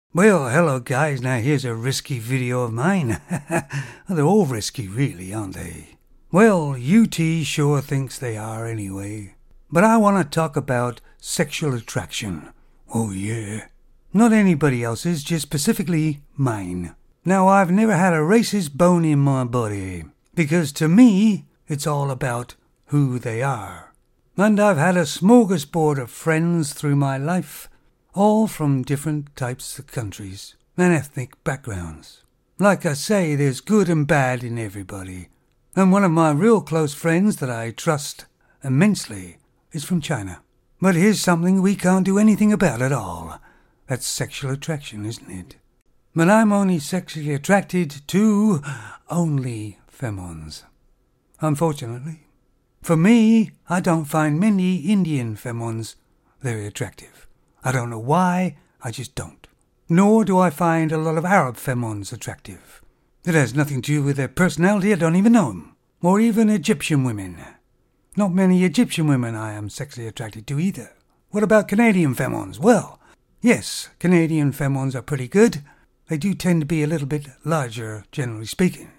Well, hello guys, now here's a risky video of mine. They're all risky really, aren't they? Well, UT sure thinks they are anyway. But I want to talk about sexual attraction. Oh yeah. Not anybody else's, just specifically mine. Now, I've never had a racist bone in my body, because to me, it's all about who they are. And I've had a smorgasbord of friends through my life, all from different types of countries and ethnic backgrounds. Like I say, there's good and bad in everybody. And one of my real close friends that I trust immensely is from China. But here's something we can't do anything about at all. That's sexual attraction, isn't it? But I'm only sexually attracted to only femmes. Unfortunately. For me, I don't find many Indian femmes very attractive. I don't know why, I just don't. Nor do I find a lot of Arab femmes attractive. It has nothing to do with their personality, I don't even know them. Or even Egyptian women. Not many Egyptian women I am sexually attracted to either. What about Canadian femmes? Well, yes, Canadian femmes are pretty good. They do tend to be a little bit larger, generally speaking.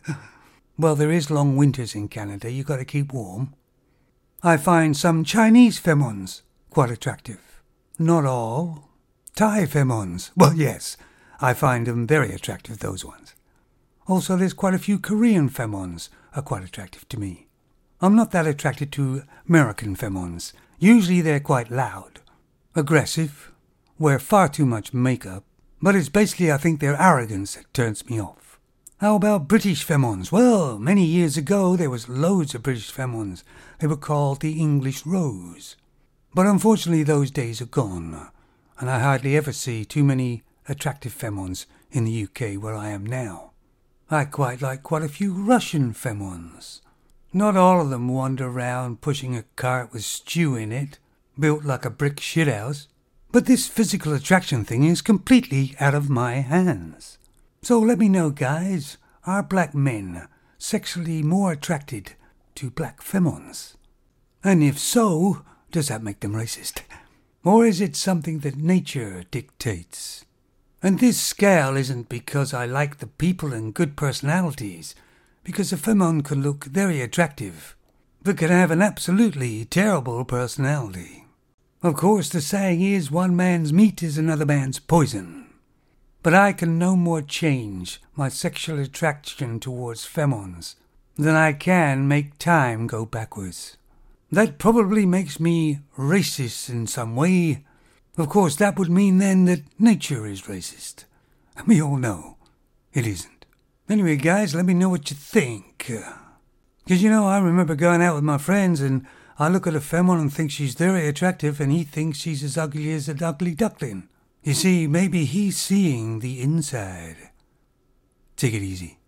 Well, there is long winters in Canada, you got to keep warm. I find some Chinese femmes quite attractive. Not all. Thai femmes. Well, yes, I find them very attractive, those ones. Also, there's quite a few Korean femmes are quite attractive to me. I'm not that attracted to American femmes. Usually they're quite loud, aggressive, wear far too much makeup, but it's basically, I think, their arrogance that turns me off. How about British femmes? Well, many years ago there was loads of British femmes. They were called the English Rose. But unfortunately those days are gone, and I hardly ever see too many attractive femmes in the UK where I am now. I quite like quite a few Russian femmes. Not all of them wander around pushing a cart with stew in it, built like a brick shithouse. But this physical attraction thing is completely out of my hands. So let me know, guys, are black men sexually more attracted to black femmes? And if so, does that make them racist? Or is it something that nature dictates? And this scale isn't because I like the people and good personalities, because a femme can look very attractive, but can have an absolutely terrible personality. Of course, the saying is one man's meat is another man's poison. But I can no more change my sexual attraction towards femmes than I can make time go backwards. That probably makes me racist in some way. Of course, that would mean then that nature is racist. And we all know it isn't. Anyway, guys, let me know what you think. Because, I remember going out with my friends and I look at a femme and think she's very attractive and he thinks she's as ugly as an ugly duckling. You see, maybe he's seeing the inside. Take it easy.